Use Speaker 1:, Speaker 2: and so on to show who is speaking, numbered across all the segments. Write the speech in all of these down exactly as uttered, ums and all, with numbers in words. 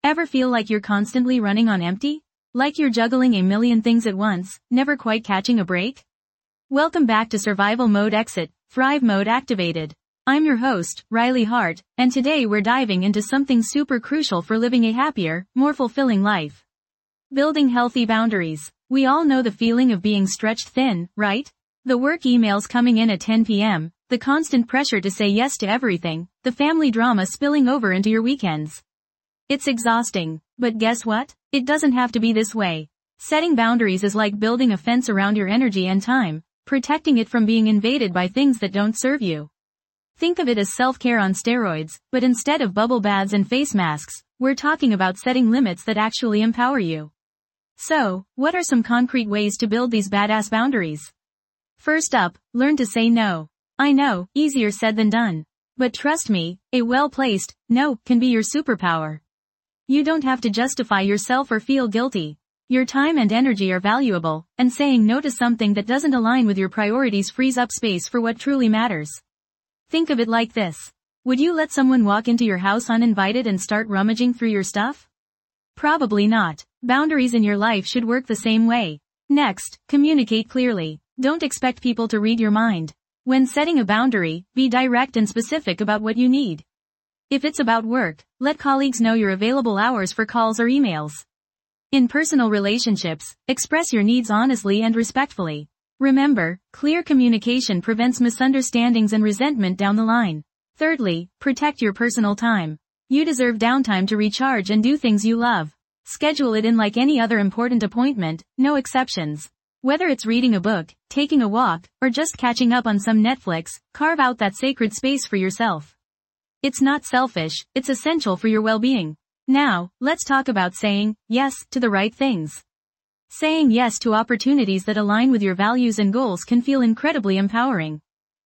Speaker 1: Ever feel like you're constantly running on empty? Like you're juggling a million things at once, never quite catching a break? Welcome back to Survival Mode Exit, Thrive Mode Activated. I'm your host, Riley Hart, and today we're diving into something super crucial for living a happier, more fulfilling life. Building healthy boundaries. We all know the feeling of being stretched thin, right? The work emails coming in at ten p m, the constant pressure to say yes to everything, the family drama spilling over into your weekends. It's exhausting, but guess what? It doesn't have to be this way. Setting boundaries is like building a fence around your energy and time, protecting it from being invaded by things that don't serve you. Think of it as self-care on steroids, but instead of bubble baths and face masks, we're talking about setting limits that actually empower you. So, what are some concrete ways to build these badass boundaries? First up, learn to say no. I know, easier said than done. But trust me, a well-placed no can be your superpower. You don't have to justify yourself or feel guilty. Your time and energy are valuable, and saying no to something that doesn't align with your priorities frees up space for what truly matters. Think of it like this. Would you let someone walk into your house uninvited and start rummaging through your stuff? Probably not. Boundaries in your life should work the same way. Next, communicate clearly. Don't expect people to read your mind. When setting a boundary, be direct and specific about what you need. If it's about work, let colleagues know your available hours for calls or emails. In personal relationships, express your needs honestly and respectfully. Remember, clear communication prevents misunderstandings and resentment down the line. Thirdly, protect your personal time. You deserve downtime to recharge and do things you love. Schedule it in like any other important appointment, no exceptions. Whether it's reading a book, taking a walk, or just catching up on some Netflix, carve out that sacred space for yourself. It's not selfish, it's essential for your well-being. Now, let's talk about saying yes to the right things. Saying yes to opportunities that align with your values and goals can feel incredibly empowering.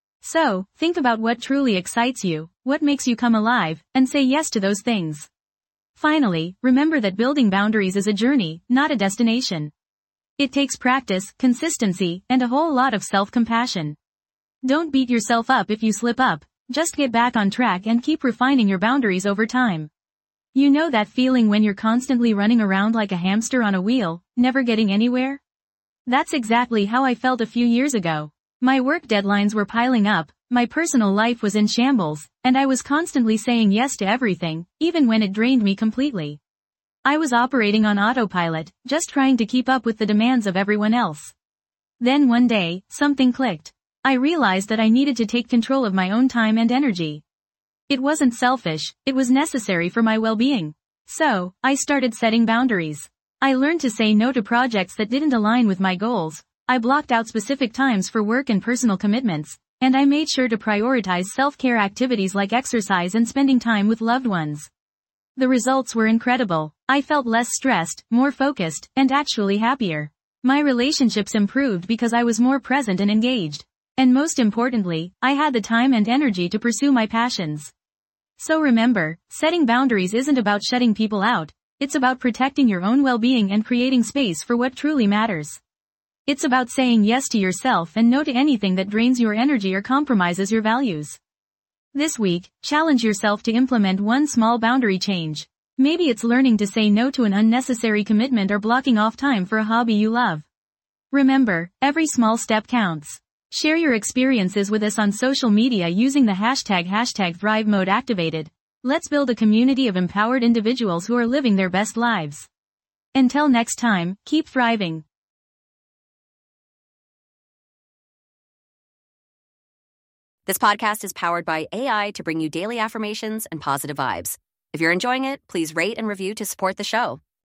Speaker 1: So, think about what truly excites you, what makes you come alive, and say yes to those things. Finally, remember that building boundaries is a journey, not a destination. It takes practice, consistency, and a whole lot of self-compassion. Don't beat yourself up if you slip up. Just get back on track and keep refining your boundaries over time. You know that feeling when you're constantly running around like a hamster on a wheel, never getting anywhere? That's exactly how I felt a few years ago. My work deadlines were piling up, my personal life was in shambles, and I was constantly saying yes to everything, even when it drained me completely. I was operating on autopilot, just trying to keep up with the demands of everyone else. Then one day, something clicked. I realized that I needed to take control of my own time and energy. It wasn't selfish, it was necessary for my well-being. So, I started setting boundaries. I learned to say no to projects that didn't align with my goals, I blocked out specific times for work and personal commitments, and I made sure to prioritize self-care activities like exercise and spending time with loved ones. The results were incredible. I felt less stressed, more focused, and actually happier. My relationships improved because I was more present and engaged. And most importantly, I had the time and energy to pursue my passions. So remember, setting boundaries isn't about shutting people out, it's about protecting your own well-being and creating space for what truly matters. It's about saying yes to yourself and no to anything that drains your energy or compromises your values. This week, challenge yourself to implement one small boundary change. Maybe it's learning to say no to an unnecessary commitment or blocking off time for a hobby you love. Remember, every small step counts. Share your experiences with us on social media using the hashtag hashtag Thrive Mode Activated. Let's build a community of empowered individuals who are living their best lives. Until next time, keep thriving.
Speaker 2: This podcast is powered by A I to bring you daily affirmations and positive vibes. If you're enjoying it, please rate and review to support the show.